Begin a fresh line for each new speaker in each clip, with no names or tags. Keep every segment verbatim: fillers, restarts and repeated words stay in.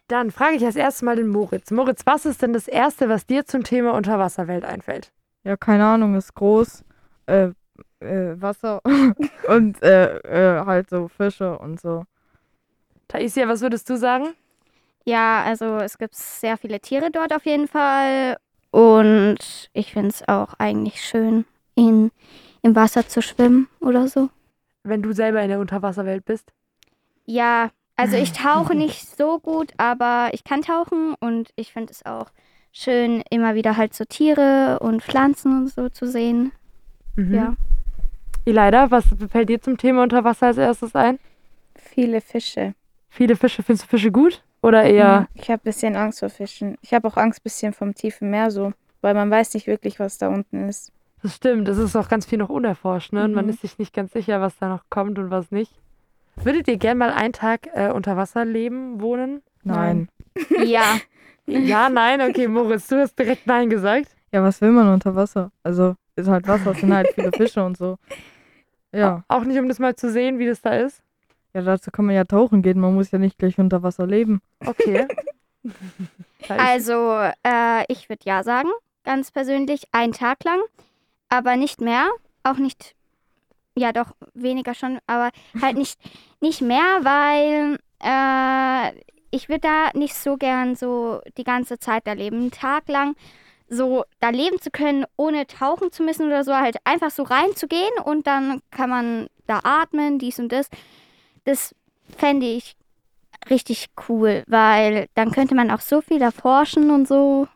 Dann frage ich als erstes mal den Moritz. Moritz, was ist denn das Erste, was dir zum Thema Unterwasserwelt einfällt?
Ja, keine Ahnung, ist groß. Äh, äh, Wasser und äh, äh, halt so Fische und so.
Taisia, was würdest du sagen?
Ja, also es gibt sehr viele Tiere dort auf jeden Fall. Und ich finde es auch eigentlich schön, in, im Wasser zu schwimmen oder so.
Wenn du selber in der Unterwasserwelt bist?
Ja, also ich tauche nicht so gut, aber ich kann tauchen und ich finde es auch schön, immer wieder halt so Tiere und Pflanzen und so zu sehen.
Mhm.
Ja.
Ileida, was fällt dir zum Thema Unterwasser als erstes ein?
Viele Fische.
Viele Fische. Findest du Fische gut? Oder eher...
Mhm. Ich habe ein bisschen Angst vor Fischen. Ich habe auch Angst ein bisschen vom tiefen Meer so, weil man weiß nicht wirklich, was da unten ist.
Das stimmt, es ist auch ganz viel noch unerforscht, ne? Und man
Mhm.
ist sich nicht ganz sicher, was da noch kommt und was nicht. Würdet ihr gern mal einen Tag äh, unter Wasser leben, wohnen?
Nein.
Ja,
Ja, nein, okay, Moritz, du hast direkt Nein gesagt.
Ja, was will man unter Wasser? Also, ist halt Wasser, es sind halt viele Fische und so. Ja.
Auch nicht, um das mal zu sehen, wie das da ist.
Ja, dazu kann man ja tauchen gehen. Man muss ja nicht gleich unter Wasser leben.
Okay. Da ist-
also äh, ich würde ja sagen, ganz persönlich, einen Tag lang, aber nicht mehr, auch nicht, ja doch, weniger schon, aber halt nicht, nicht mehr, weil äh, ich würde da nicht so gern so die ganze Zeit da leben. Einen Tag lang so da leben zu können, ohne tauchen zu müssen oder so, halt einfach so reinzugehen und dann kann man da atmen, dies und das. Das fände ich richtig cool, weil dann könnte man auch so viel erforschen und so.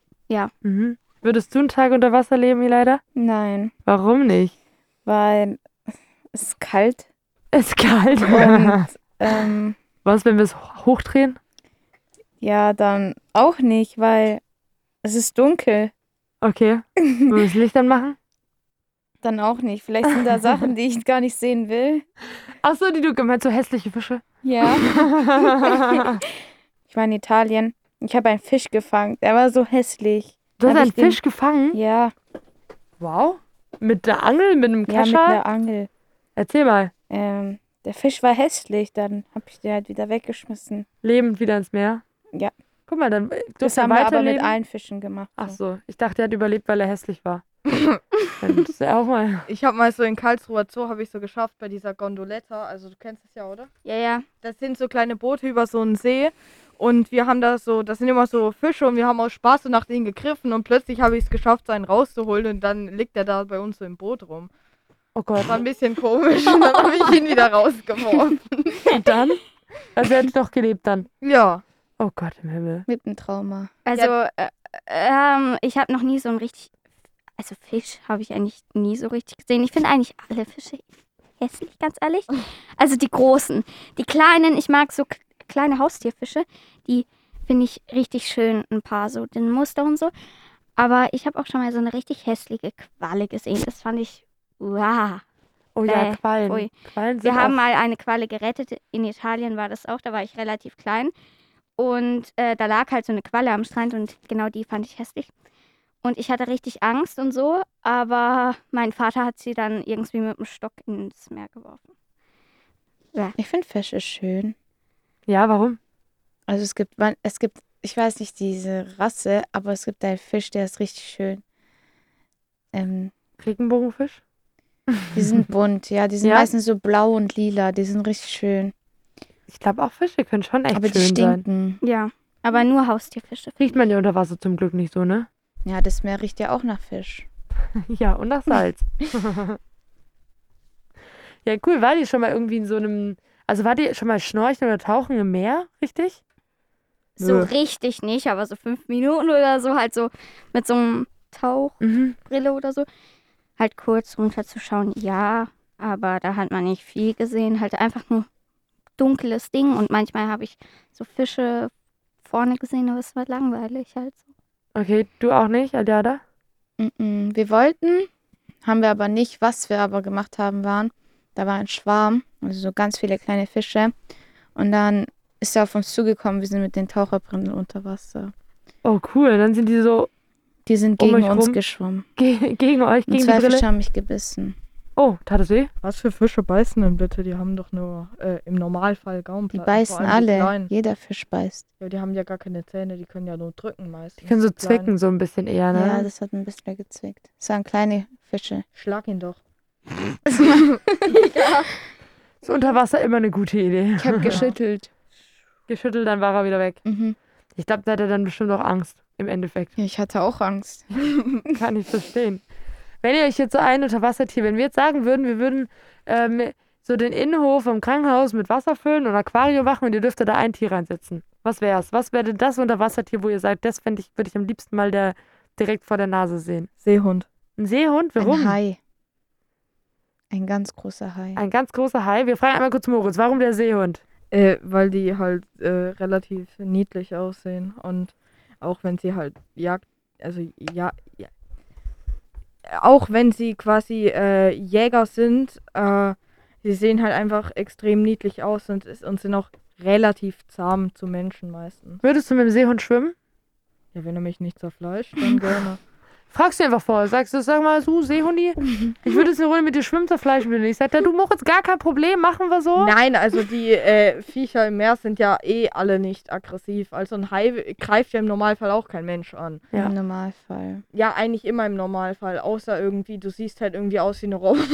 Mhm. Würdest du einen Tag unter Wasser leben, Ileida?
Nein,
Warum nicht?
weil es ist kalt
Es ist kalt.
und ähm,
Was, wenn wir es hochdrehen?
ja, dann auch nicht, weil es ist dunkel.
Okay. Wollen wir das Licht anmachen?
Dann auch nicht. Vielleicht sind da Sachen, die ich gar nicht sehen will.
Ach so, die du gemeint, so hässliche Fische.
Ja. Ich war in Italien. Ich habe einen Fisch gefangen. Der war so hässlich.
Du hast
Hab
einen
ich den-
Fisch gefangen?
Ja,
Wow. Mit der Angel, mit einem
ja, mit
Kescher?
einer Angel.
Erzähl mal.
Ähm, der Fisch war hässlich. Dann habe ich den halt wieder weggeschmissen.
Lebend wieder ins Meer?
Ja.
Guck mal, dann
Das
durfte er
haben wir aber mit
weiterleben.
allen Fischen gemacht.
Ach so, ich dachte, er hat überlebt, weil er hässlich war. Dann ist er auch mal.
Ich habe mal so in Karlsruher Zoo, habe ich so geschafft bei dieser Gondoletta. Also, du kennst es ja, oder?
Ja, ja.
Das sind so kleine Boote über so einen See und wir haben da so, das sind immer so Fische und wir haben aus Spaß so nach denen gegriffen und plötzlich habe ich es geschafft, seinen rauszuholen und dann liegt er da bei uns so im Boot rum.
Oh Gott.
War ein bisschen komisch und dann habe ich ihn wieder rausgeworfen.
Und dann? Also er hat noch gelebt dann.
Ja.
Oh Gott im Himmel.
Mit einem Trauma.
Also, äh, ähm, ich habe noch nie so ein richtig, also Fisch habe ich eigentlich nie so richtig gesehen. Ich finde eigentlich alle Fische hässlich, ganz ehrlich. Also die großen. Die kleinen, ich mag so k- kleine Haustierfische, die finde ich richtig schön, ein paar so, den Muster und so. Aber ich habe auch schon mal so eine richtig hässliche Qualle gesehen. Das fand ich, wow.
Oh ja,
Äh,
Quallen.
ui.
Quallen sind
Wir haben
auch...
mal eine Qualle gerettet. In Italien war das auch, da war ich relativ klein. Und äh, da lag halt so eine Qualle am Strand und genau die fand ich hässlich. Und ich hatte richtig Angst und so, aber mein Vater hat sie dann irgendwie mit dem Stock ins Meer geworfen.
Ich finde Fische schön.
Ja, warum?
Also es gibt, man, es gibt, ich weiß nicht diese Rasse, aber es gibt einen Fisch, der ist richtig schön. Ähm,
Regenbogenfisch?
die sind bunt, ja, die sind
Ja?
meistens so blau und lila, die sind richtig schön.
Ich glaube auch Fische können schon echt
aber die
schön sein.
stinken.
Ja, aber nur Haustierfische.
Riecht man ja unter Wasser zum Glück nicht so, ne?
Ja, das Meer riecht ja auch nach Fisch.
Ja, und nach Salz. Ja, cool. War die schon mal irgendwie in so einem... Also war die schon mal schnorcheln oder tauchen im Meer, richtig?
So
Nö.
richtig nicht, aber so fünf Minuten oder so, halt so mit so einem Tauchbrille
Mhm.
oder so. Halt kurz runterzuschauen, ja, aber da hat man nicht viel gesehen. Halt einfach nur dunkles Ding und manchmal habe ich so Fische vorne gesehen, aber es war langweilig halt so.
Okay, du auch nicht, Aljada?
Mm-mm. Wir wollten, haben wir aber nicht. Was wir aber gemacht haben, waren, da war ein Schwarm, also so ganz viele kleine Fische. Und dann ist er auf uns zugekommen, wir sind mit den Taucherbrillen unter Wasser.
Oh, cool. Dann sind die so
Die sind
Um
gegen
euch
uns
rum?
geschwommen.
ge gegen euch,
Und
gegen die
zwei
Brille.
Fische haben mich gebissen.
Oh, tat es weh?
Was für Fische beißen denn bitte? Die haben doch nur äh, im Normalfall
Die
Gaumenplatten.
beißen
vor allem die
alle.
kleinen.
Jeder Fisch beißt.
Ja, die haben ja gar keine Zähne, die können ja nur drücken meistens.
Die können so
die Kleinen.
zwicken, so ein bisschen eher, ne?
Ja, das hat ein bisschen gezwickt. Das waren kleine Fische.
Schlag ihn doch.
So unter Wasser immer eine gute Idee.
Ich habe geschüttelt.
Geschüttelt, dann war er wieder weg.
Mhm.
Ich glaube, da hat er dann bestimmt auch Angst, im Endeffekt.
Ja, ich hatte auch Angst.
Kann ich verstehen. Wenn ihr euch jetzt so ein Unterwassertier, wenn wir jetzt sagen würden, wir würden ähm, so den Innenhof vom Krankenhaus mit Wasser füllen und Aquarium machen und ihr dürftet da ein Tier reinsetzen. Was wär's? Was wäre denn das Unterwassertier, wo ihr sagt, das fände ich, würde ich am liebsten mal der, direkt vor der Nase sehen?
Seehund.
Ein Seehund? Warum?
Ein Hai. Ein ganz großer Hai.
Ein ganz großer Hai. Wir fragen einmal kurz Moritz, warum der Seehund?
Äh, weil die halt äh, relativ niedlich aussehen und auch wenn sie halt Jagd, also ja, ja auch wenn sie quasi äh, Jäger sind, äh, sie sehen halt einfach extrem niedlich aus und, ist- und sind auch relativ zahm zu Menschen meistens.
Würdest du mit dem Seehund schwimmen?
Ja, wenn er mich nicht zerfleischt, dann gerne.
Fragst du einfach vor. Sagst du, sag mal, du Seehundi, ich würde jetzt eine Runde mit dir schwimmen, zerfleischen will. Ich sag, ja, du Moritz, gar kein Problem, machen wir so.
Nein, also die äh, Viecher im Meer sind ja eh alle nicht aggressiv. Also ein Hai greift ja im Normalfall auch kein Mensch an.
Ja.
Im Normalfall.
Ja, eigentlich immer im Normalfall, außer irgendwie, du siehst halt irgendwie aus wie eine Robbe.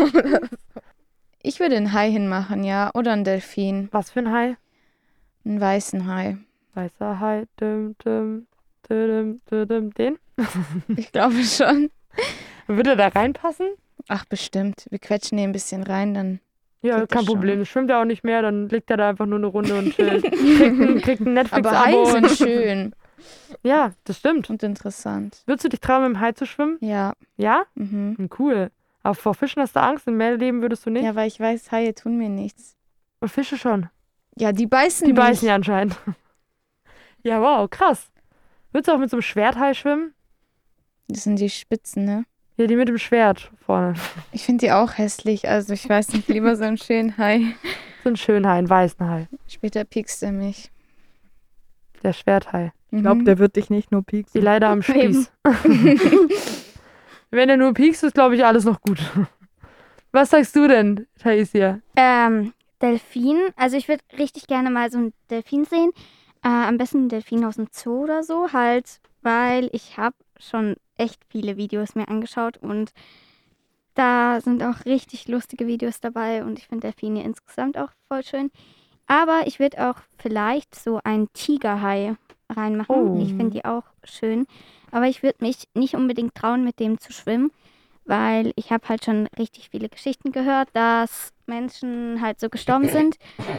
Ich würde einen Hai hinmachen, ja. Oder einen Delfin.
Was für ein Hai?
Einen weißen Hai.
Weißer Hai, dim, dim, dim, dim, dim, den?
Ich glaube schon.
Würde er da reinpassen?
Ach, bestimmt. Wir quetschen den ein bisschen rein, dann.
Ja,
Geht
kein
das schon.
Problem. Schwimmt er auch nicht mehr, dann liegt er da einfach nur eine Runde und chillt. Kriegt ein, kriegt ein
Aber Haie
Netflix-Abo.
sind
und-
schön
Ja, das stimmt.
und interessant.
Würdest du dich trauen, mit dem Hai zu schwimmen?
Ja.
Ja?
Mhm.
Hm, cool. Aber vor Fischen hast du Angst, im Meerleben würdest du nicht?
Ja, weil ich weiß, Haie tun mir nichts.
Und Fische schon.
Ja, die beißen
Die
nicht.
beißen ja anscheinend. Ja, wow, krass. Würdest du auch mit so einem Schwerthai schwimmen?
Das sind die Spitzen, ne?
Ja, die mit dem Schwert vorne.
Ich finde die auch hässlich. Also ich weiß nicht, lieber so einen schönen Hai.
So ein schönen Hai, einen weißen Hai.
Später piekst er mich.
Der Schwerthai.
Ich glaube,
Mhm.
der wird dich nicht nur
Die
pieksen.
leider am Spieß. Wenn er nur piekst, ist, glaube ich, alles noch gut. Was sagst du denn, Taisia?
Ähm, Delfin. Also ich würde richtig gerne mal so einen Delfin sehen. Äh, am besten einen Delfin aus dem Zoo oder so. Halt, weil ich habe schon echt viele Videos mir angeschaut und da sind auch richtig lustige Videos dabei und ich finde Delfine insgesamt auch voll schön. Aber ich würde auch vielleicht so einen Tigerhai reinmachen.
Oh.
Ich finde die auch schön. Aber ich würde mich nicht unbedingt trauen, mit dem zu schwimmen, weil ich habe halt schon richtig viele Geschichten gehört, dass Menschen halt so gestorben sind,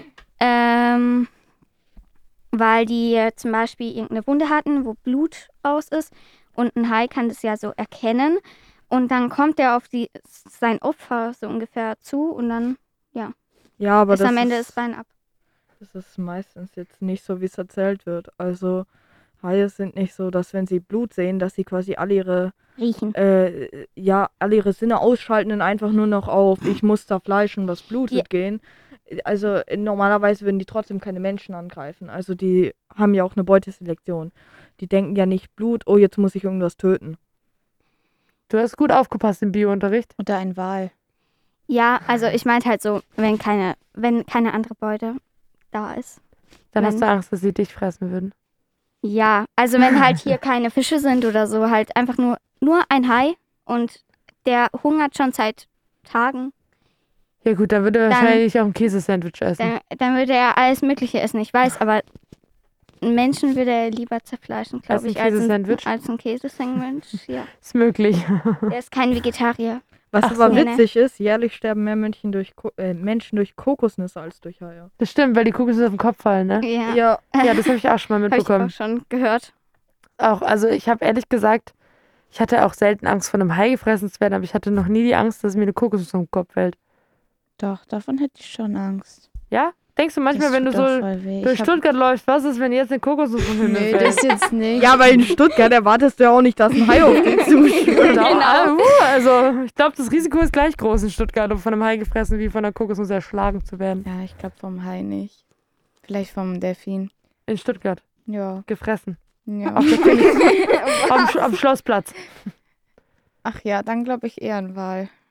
ähm, weil die äh, zum Beispiel irgendeine Wunde hatten, wo Blut aus ist und ein Hai kann das ja so erkennen und dann kommt er auf die, sein Opfer so ungefähr zu und dann
Ja, aber
ist
das
am Ende
ist,
das Bein ab.
das ist meistens jetzt nicht so, wie es erzählt wird. Also Haie sind nicht so, dass wenn sie Blut sehen, dass sie quasi alle ihre,
Riechen.
äh, ja, alle ihre Sinne ausschalten und einfach nur noch auf, ich muss zerfleischen, was blutet
Ja.
gehen. Also äh, normalerweise würden die trotzdem keine Menschen angreifen. Also die haben ja auch eine Beuteselektion. Die denken ja nicht Blut, oh, jetzt muss ich irgendwas töten.
Du hast gut aufgepasst im Biounterricht.
Oder ein Wal.
Ja, also ich meinte halt so, wenn keine, wenn keine andere Beute da ist.
Dann
Wenn-
hast du Angst, dass sie dich fressen würden.
Ja, also wenn halt hier keine Fische sind oder so, halt einfach nur, nur ein Hai und der hungert schon seit Tagen,
Ja gut, dann würde er
Dann-
wahrscheinlich auch ein Käsesandwich essen.
dann, dann würde er alles Mögliche essen. Ich weiß, aber einen Menschen würde er lieber zerfleischen,
Als
glaube
ein
ich, als ein,
Käsesandwich?
als ein Käsesandwich. Ja.
Ist möglich.
Er ist kein Vegetarier.
Was
Ach
aber
so.
witzig ist, jährlich sterben mehr Menschen durch, Ko äh, Menschen durch Kokosnüsse als durch Haie.
Das stimmt, weil die Kokosnüsse auf den Kopf fallen, ne?
Ja,
Ja,
Ja, das habe ich auch schon mal
habe ich
mitbekommen.
auch schon gehört.
Auch, also ich habe ehrlich gesagt, ich hatte auch selten Angst, von einem Hai gefressen zu werden, aber ich hatte noch nie die Angst, dass mir eine Kokosnuss auf den Kopf fällt.
Doch, davon hätte ich schon Angst.
Ja? Denkst du manchmal,
Das
wenn du
tut auch
so
voll weh.
durch
Ich hab-
Stuttgart läufst, was ist, wenn jetzt eine Kokosnuss vom Himmel
Nee,
fällt?
das jetzt nicht.
ja, weil in Stuttgart erwartest du ja auch nicht, dass ein Hai auf dich zuschlägt.
Genau.
Genau.
Ah, uh, also ich glaube, das Risiko ist gleich groß in Stuttgart, um von einem Hai gefressen wie von einer Kokosnuss erschlagen zu werden.
Ja, ich glaube vom Hai nicht. Vielleicht vom Delfin.
In Stuttgart.
Ja.
Gefressen.
ja.
Auf der Königs am, Sch am Schlossplatz.
Ach ja, dann glaube ich eher ein Wal.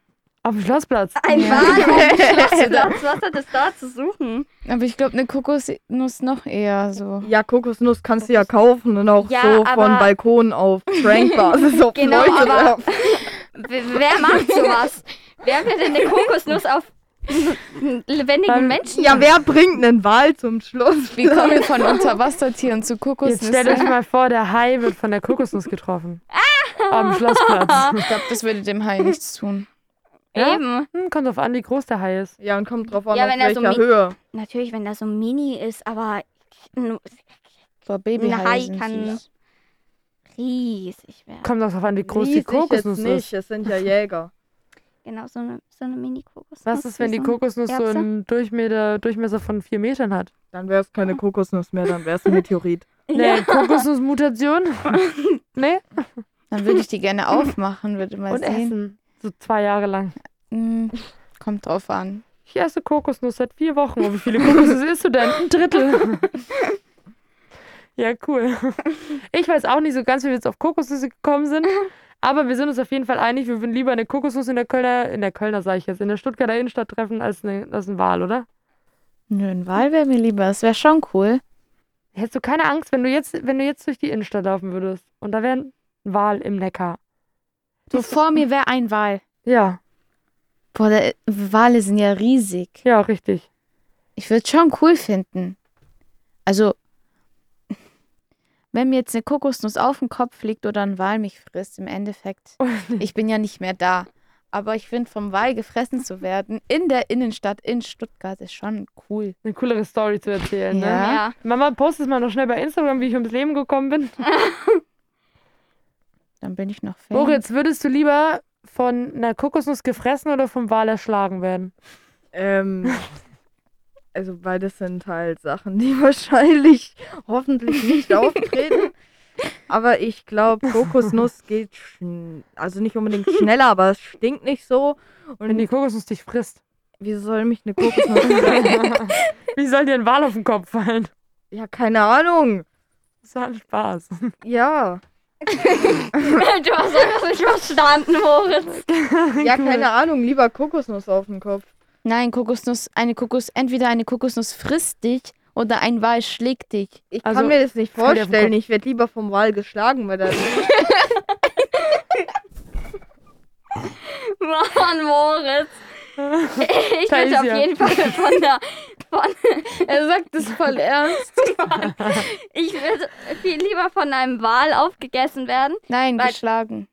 Auf dem Schlossplatz.
Ein
Ja.
Wal auf dem Schlossplatz. Was hat es da zu suchen?
Aber ich glaube, eine Kokosnuss noch eher so.
Ja, Kokosnuss kannst du ja kaufen und auch
Ja,
so
aber-
von Balkon auf Prankbasis auf
Genau,
Leute
aber-
werfen.
W- Wer macht sowas? Wer will denn eine Kokosnuss auf einen lebendigen
Beim-
Menschen?
Ja, wer bringt einen Wal zum Schluss?
Wie kommen wir von Unterwassertieren zu
Jetzt stellt euch
Kokosnüssen?
mal vor, der Hai wird von der Kokosnuss getroffen. Am Schlossplatz.
Ich glaube, das würde dem Hai nichts tun.
Ja?
Eben.
Hm, kommt drauf an, wie groß der Hai ist.
Ja, und kommt drauf an,
Ja,
auf
wenn er so
welcher
mi-
Höhe.
Natürlich, wenn das so mini ist, aber n-
Boah,
Ein
Babyhaie
Hai
sind
kann-
süß.
riesig werden.
Kommt auch drauf an, wie groß die
Riesig
Kokosnuss
jetzt nicht,
ist.
es sind ja Jäger.
Genau, so eine, so eine Mini-Kokosnuss.
Was ist, wenn
wie
die
so ein-
Kokosnuss so
Erbse?
einen Durchmeter, Durchmesser von vier Metern hat?
Dann wäre es keine Kokosnuss mehr, dann wäre es ein Meteorit.
Nee, Kokosnussmutation? Nee?
Dann würde ich die gerne aufmachen, würde mal
Und
sehen.
essen. So zwei Jahre lang.
Hm, kommt drauf an.
Ich esse Kokosnuss seit vier Wochen. Und wie viele Kokosnüsse isst du denn? Ein Drittel. Ja, cool. Ich weiß auch nicht so ganz, wie wir jetzt auf Kokosnüsse gekommen sind. Aber wir sind uns auf jeden Fall einig, wir würden lieber eine Kokosnuss in der Kölner, in der Kölner sage ich jetzt, in der Stuttgarter Innenstadt treffen, als, eine, als ein Wal, oder?
Nö, ein Wal wäre mir lieber. Das wäre schon cool.
Hättest du keine Angst, wenn du jetzt, wenn du jetzt durch die Innenstadt laufen würdest und da wäre ein Wal im Neckar?
So vor mir wäre ein Wal.
Ja,
Boah, der, Wale sind ja riesig.
ja, richtig.
Ich würde es schon cool finden. Also, wenn mir jetzt eine Kokosnuss auf den Kopf liegt oder ein Wal mich frisst, im Endeffekt, ich bin ja nicht mehr da. Aber ich finde, vom Wal gefressen zu werden in der Innenstadt in Stuttgart ist schon cool.
Eine coolere Story zu erzählen, ne?
Ja.
Ja.
Mama, post es mal noch schnell bei Instagram, wie ich ums Leben gekommen bin.
Dann bin ich noch Fan.
Moritz, würdest du lieber von einer Kokosnuss gefressen oder vom Wal erschlagen werden?
Ähm, also beides sind halt Sachen, die wahrscheinlich hoffentlich nicht auftreten. Aber ich glaube, Kokosnuss geht, schn also nicht unbedingt schneller, aber es stinkt nicht so.
Wenn
Und
die Kokosnuss dich frisst.
wieso soll mich eine Kokosnuss fressen?
Wie soll dir ein Wal auf den Kopf fallen?
Ja, keine Ahnung.
Das war ein Spaß.
Ja.
Du hast einfach nicht verstanden, Moritz.
Ja, keine Ahnung. Lieber Kokosnuss auf dem Kopf.
Nein, Kokosnuss, eine Kokos, entweder eine Kokosnuss frisst dich oder ein Wal schlägt dich.
Ich
Also,
kann mir das nicht
fall dir auf den
vorstellen.
Kopf.
Ich werde lieber vom Wal geschlagen, weil dann
Mann, Moritz. Ich würde
Taisia.
auf jeden Fall von der. Von,
Er sagt es voll ernst.
ich würde viel lieber von einem Wal aufgegessen werden.
Nein,
Weil-
geschlagen.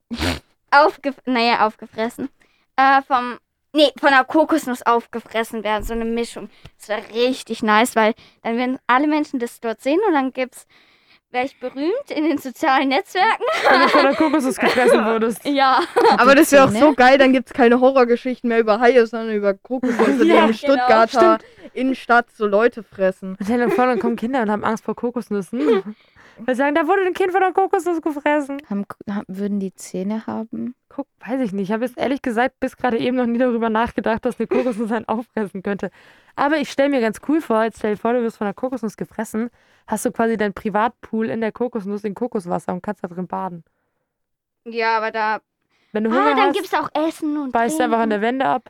Aufge naja, aufgefressen. Äh, vom. Nee, von einer Kokosnuss aufgefressen werden. So eine Mischung. Das wäre richtig nice, weil dann werden alle Menschen das dort sehen und dann gibt's. Wäre ich berühmt in den sozialen Netzwerken?
Wenn du von einer Kokosnuss gefressen wurdest.
Ja.
Aber das wäre auch
Zähne?
so geil, dann gibt es keine Horrorgeschichten mehr über Haie, sondern über Kokosnüsse, die
Ja,
in
genau,
Stuttgarter Innenstadt so Leute fressen.
Und stell dir vor, dann kommen Kinder und haben Angst vor Kokosnüssen. Weil sie sagen, da wurde ein Kind von einer Kokosnuss gefressen.
Haben, haben, würden die Zähne haben?
Guck, weiß ich nicht. Ich habe jetzt ehrlich gesagt bis gerade eben noch nie darüber nachgedacht, dass eine Kokosnuss einen auffressen könnte. Aber ich stelle mir ganz cool vor, jetzt stell dir vor, du wirst von einer Kokosnuss gefressen, hast du quasi deinen Privatpool in der Kokosnuss in Kokoswasser und kannst da drin baden.
Ja, aber da.
Wenn du Hunger
Ah, dann
hast,
gibt's auch Essen und
beißt
Trinken
einfach an der Wände ab.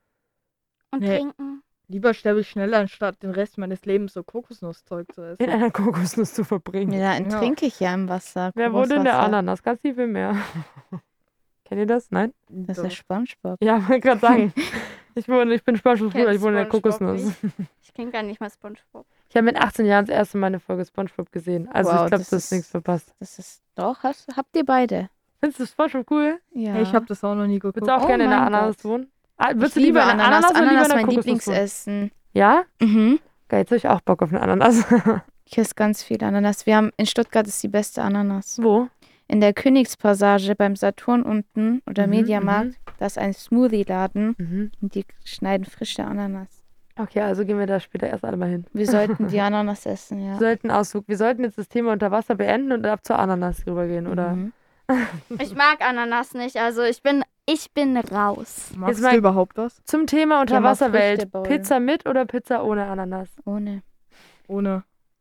und
Nee.
Trinken.
Lieber sterbe ich schneller, anstatt den Rest meines Lebens so Kokosnusszeug zu
In
essen.
einer Kokosnuss zu verbringen.
Ja, da trinke ich ja im Wasser.
Wer wohnt in der
Kokoswasser.
Ananas? Ganz tief im Meer. Kennt ihr das? Nein?
Das ist
So.
der Spongebob.
Ja, wollte gerade sagen. Ich, wohne, ich bin Spongebob Bruder,
Kennt
ich wohne in der
SpongeBob
Kokosnuss.
Ich kenne gar nicht mal SpongeBob.
Ich habe mit achtzehn Jahren das erste Mal eine Folge Spongebob gesehen. Also
Wow,
ich glaube,
das
das ist
ist-
nichts verpasst.
Das ist doch, hast, habt ihr beide?
Findest du Spongebob cool?
Ja.
Hey, ich habe das auch noch nie geguckt.
Würdest du auch
Oh
gerne in der
mein
Ananas
Gott.
wohnen? Ah,
ich
würdest du
liebe
lieber in der
Ananas.
Ananas, oder lieber
Ananas
in der
mein
Kokosnuss wohnen?
Lieblingsessen.
Ja?
Mhm.
Geil, jetzt habe ich auch Bock auf eine Ananas.
Ich esse ganz viel Ananas. Wir haben in Stuttgart ist die beste Ananas.
Wo?
In der Königspassage beim Saturn unten oder
Mhm,
Mediamarkt, da ist ein Smoothie-Laden
Mhm.
und die schneiden frische Ananas.
Okay, also gehen wir da später erst alle mal hin.
Wir sollten die Ananas essen,
Wir
ja.
sollten Ausflug. Wir sollten jetzt das Thema unter Wasser beenden und ab zur Ananas rübergehen, oder?
Mhm.
Ich mag Ananas nicht, also ich bin, ich bin raus.
Magst
Jetzt mal-
du überhaupt was?
Zum Thema
Ja, mal
Unterwasserwelt.
Früchte bauen.
Pizza mit oder Pizza ohne Ananas?
Ohne.
Ohne.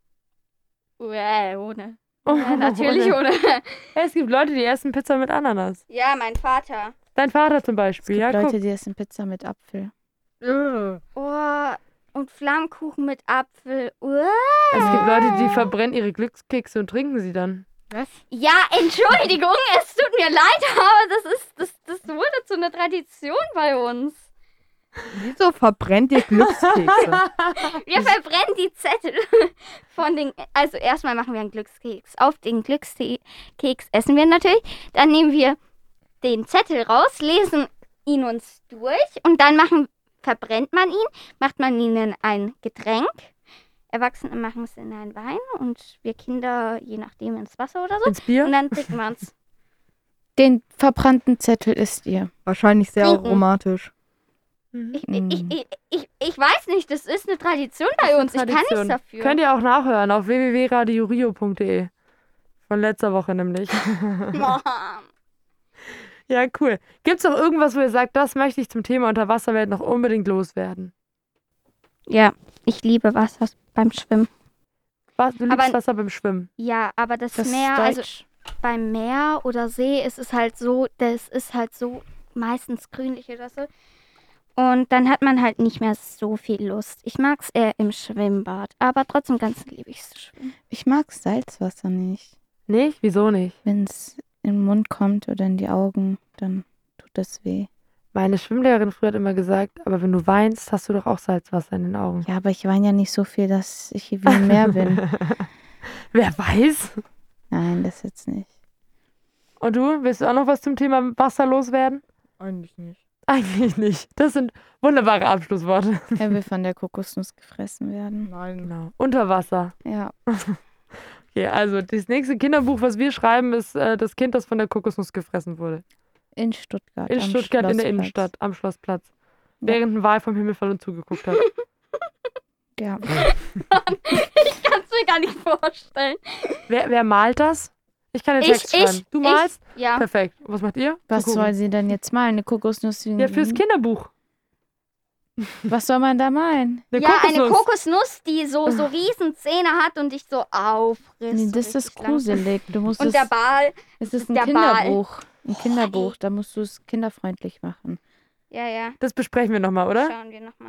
Äh, ohne.
Oh,
Ja, natürlich ohne.
Es gibt Leute, die essen Pizza mit Ananas.
Ja, mein Vater.
Dein Vater zum
Es
Beispiel,
gibt
ja,
Leute,
guck.
die essen Pizza mit Apfel.
Oh, und Flammkuchen mit Apfel. Uah.
Es gibt Leute, die verbrennen ihre Glückskekse und trinken sie dann.
Was?
Ja, Entschuldigung, es tut mir leid, aber das ist, das, das wurde zu einer Tradition bei uns.
Wieso verbrennt ihr Glückskekse?
Wir verbrennen die Zettel von den. Also erstmal machen wir einen Glückskeks. Auf den Glückskeks essen wir natürlich. Dann nehmen wir den Zettel raus, lesen ihn uns durch und dann machen, verbrennt man ihn, macht man ihn in ein Getränk. Erwachsene machen es in einen Wein und wir Kinder je nachdem ins Wasser oder so.
Ins Bier?
Und dann trinken wir uns.
Den verbrannten Zettel isst ihr.
Wahrscheinlich sehr
Trinken.
aromatisch.
Ich,
Mm.
ich, ich, ich, ich weiß nicht, das ist eine Tradition bei uns. Ich kann nichts
Tradition.
dafür.
Könnt ihr auch nachhören auf w w w punkt radio rio punkt d e. Von letzter Woche nämlich.
Mom.
Ja, cool. Gibt's noch irgendwas, wo ihr sagt, das möchte ich zum Thema Unterwasserwelt noch unbedingt loswerden?
Ja, ich liebe Wasser beim Schwimmen.
Was, du liebst
Aber-
Wasser beim Schwimmen.
Ja, aber das,
Das
Meer,
ist
also
deutsch.
beim Meer oder See ist es halt so, das ist halt so meistens grünlich oder so. Und dann hat man halt nicht mehr so viel Lust. Ich mag es eher im Schwimmbad, aber trotzdem ganz liebe ich es zu schwimmen.
Ich mag Salzwasser nicht.
Nicht? Wieso nicht?
Wenn es in den Mund kommt oder in die Augen, dann tut das weh.
Meine Schwimmlehrerin früher hat immer gesagt, aber wenn du weinst, hast du doch auch Salzwasser in den Augen.
Ja, aber ich weine ja nicht so viel, dass ich wie im Meer bin.
Wer weiß?
Nein, das jetzt nicht.
Und du, willst du auch noch was zum Thema Wasser loswerden?
Eigentlich nicht.
Eigentlich nicht. Das sind wunderbare Abschlussworte.
Er will von der Kokosnuss gefressen werden.
Nein.
Genau. Unter Wasser.
Ja.
Okay, also das nächste Kinderbuch, was wir schreiben, ist äh, das Kind, das von der Kokosnuss gefressen wurde.
In Stuttgart.
In
am
Stuttgart in der
Schlossplatz.
Innenstadt, am Schlossplatz.
Ja.
Während ein Wal vom Himmel fallen und zugeguckt hat.
Ja.
Ich kann es mir gar nicht vorstellen.
wer, wer malt das? Ich kann den
Ich,
Text schreiben.
ich,
Du malst?
Ich, ja.
Perfekt. Und was macht ihr?
Was
Zugucken.
soll sie denn jetzt malen? Eine Kokosnuss? wie-
Ja, fürs Kinderbuch.
Was soll man da malen?
Eine
ja, eine
Kokosnuss.
Kokosnuss, die so, so riesen Zähne hat und dich so auffrisst.
Nee,
so
das ist
richtig langsam.
gruselig. Du musst
Und
es,
der Ball,
es ist ein
der Ball.
Kinderbuch. Ein Kinderbuch. Da musst du es kinderfreundlich machen.
ja, ja,
Das besprechen wir nochmal, oder?
schauen wir nochmal.